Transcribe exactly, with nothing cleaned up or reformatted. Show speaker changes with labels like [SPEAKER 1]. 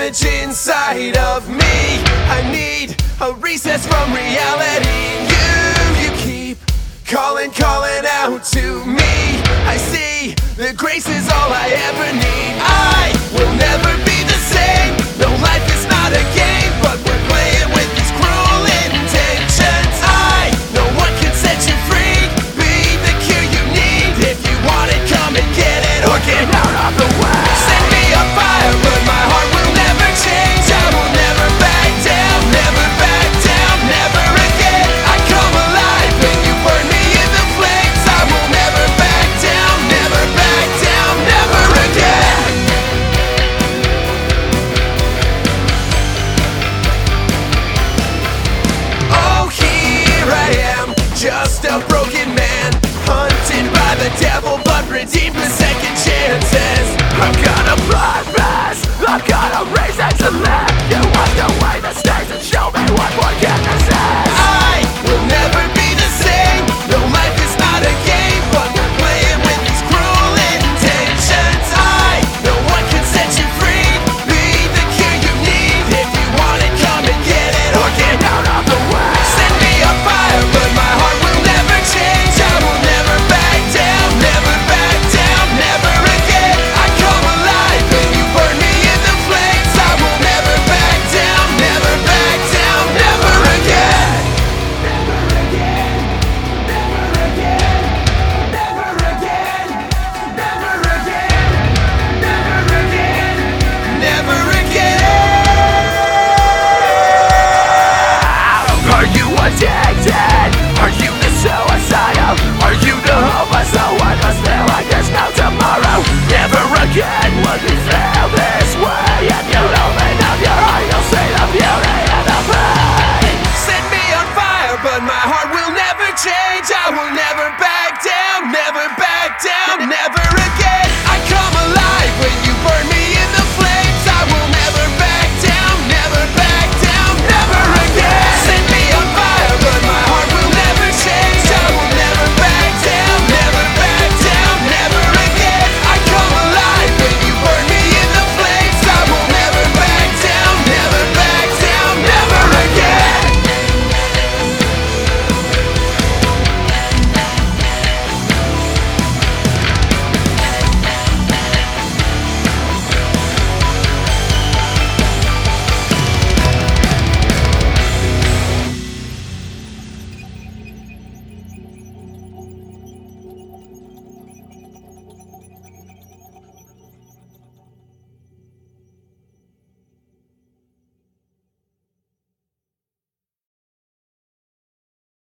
[SPEAKER 1] savage inside of me. I need a recess from reality. You, you keep calling, calling out to me. I see that grace is all I ever need. I will never be the same. No, life is not a game, but we're playing with these cruel intentions. I know what can set you free. Be the cure you need. If you want it, come and get it, or get out of the way. Set me on fire, but my heart will never change. I will never back down, never back down, never again. I come alive when you burn me in the flames. I will never back down, never back down, never again. Oh, here I am, just a broken man, hunted by the devil but redeemed with second chances. I've got a purpose, I've got a reason to live. You wipe away the stains and show me what forgiveness